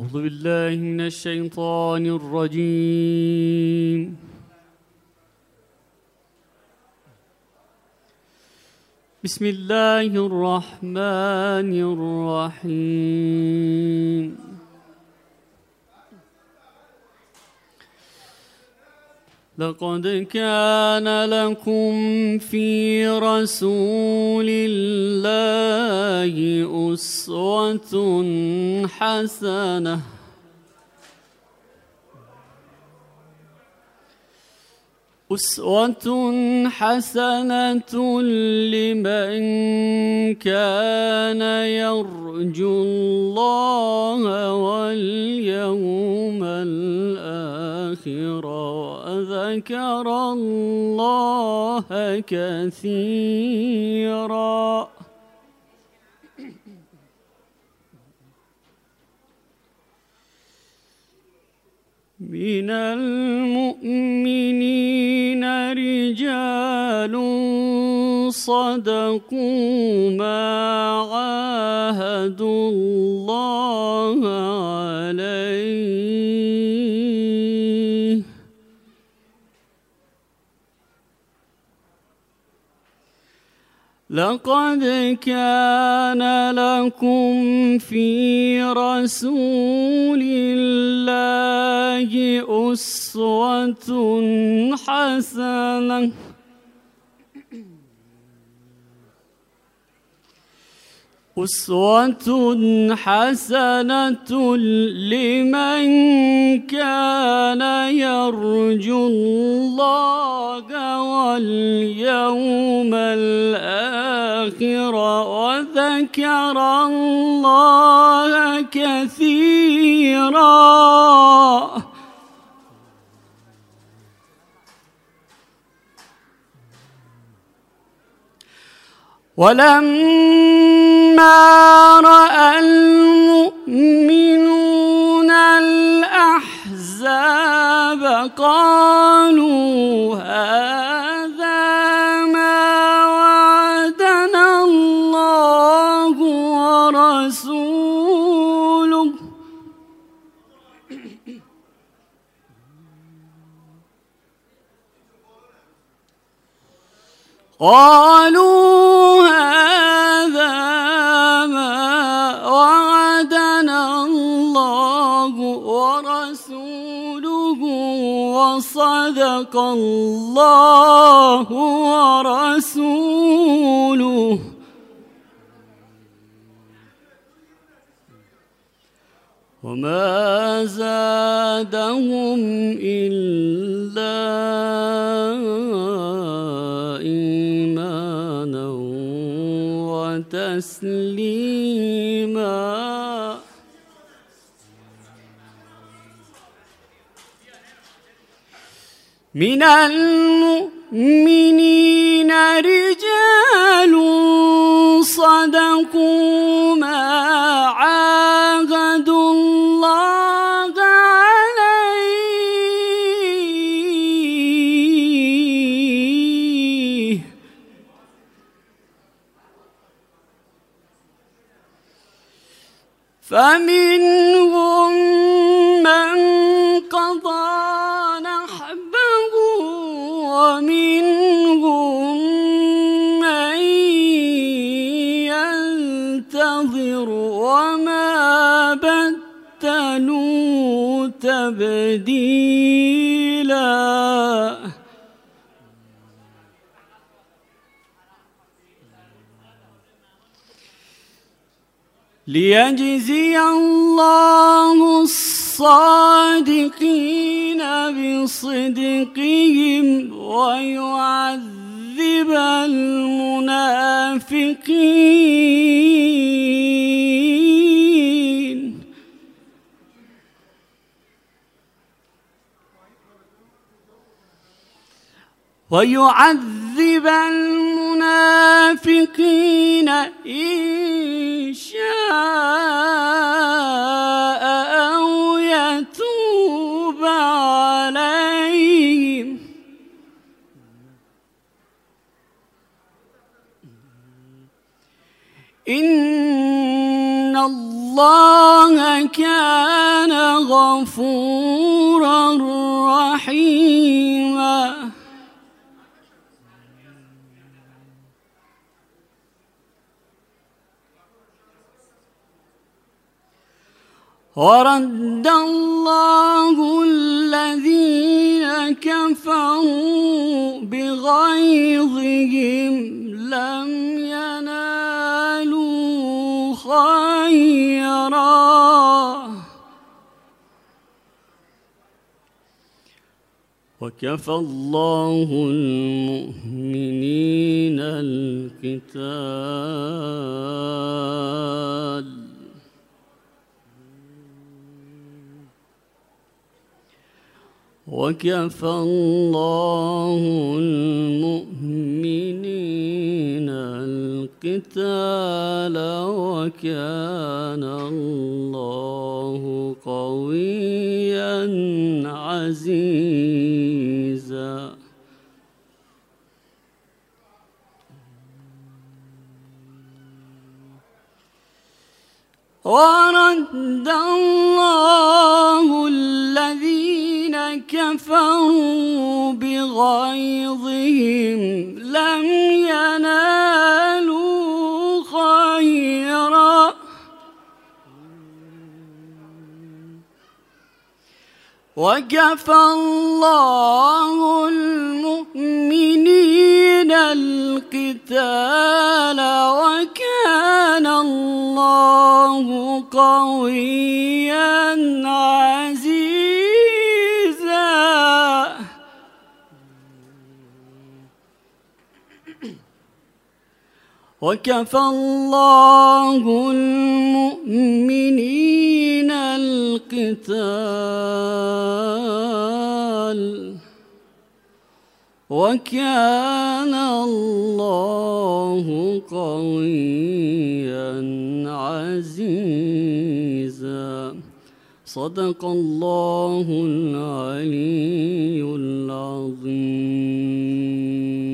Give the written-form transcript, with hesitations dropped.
أعوذ بالله من الشيطان الرجيم. بسم الله الرحمن الرحيم. لقد كان لكم في رسول الله أسوة حسنة لمن كان يرجو الله واليوم الآخر وذكر الله كثيرا. من المؤمنين رجال صدقوا ما عاهدوا الله عليه لقد كان لكم في رسول الله أسوة حسنة لمن كان يرجو الله واليوم الآخر وذكر الله كثيرا. ولما رأى المؤمنون الأحزاب قالوا هذا ما وعدنا الله ورسوله وصدق الله ورسوله وما زادهم إلا إيمانا وتسليما. من المؤمنين رجال صدقوا ما عاهدوا الله عليه فمنهم من قضى ومنهم من ينتظر وما بدلوا تبديلا. ليجزي الله الصادقين بصدقهم ويعذب المنافقين إن شاء أو يتوب عليهم إن الله الله كان غفورا رحيما ورد الله الذين كفروا بغيظهم لم ينالوا خيرا وكفى الله المؤمنين القتال وكفى الله المؤمنين القتال وكان الله قويا عزيزا ورد الله الذين كفروا بغيظهم لم ينالوا خيرا وكفى الله المؤمنين القتال وكان الله قويا عزيزا وكفى الله المؤمنين القتال وكان الله قويا عزيزا صدق الله العلي العظيم.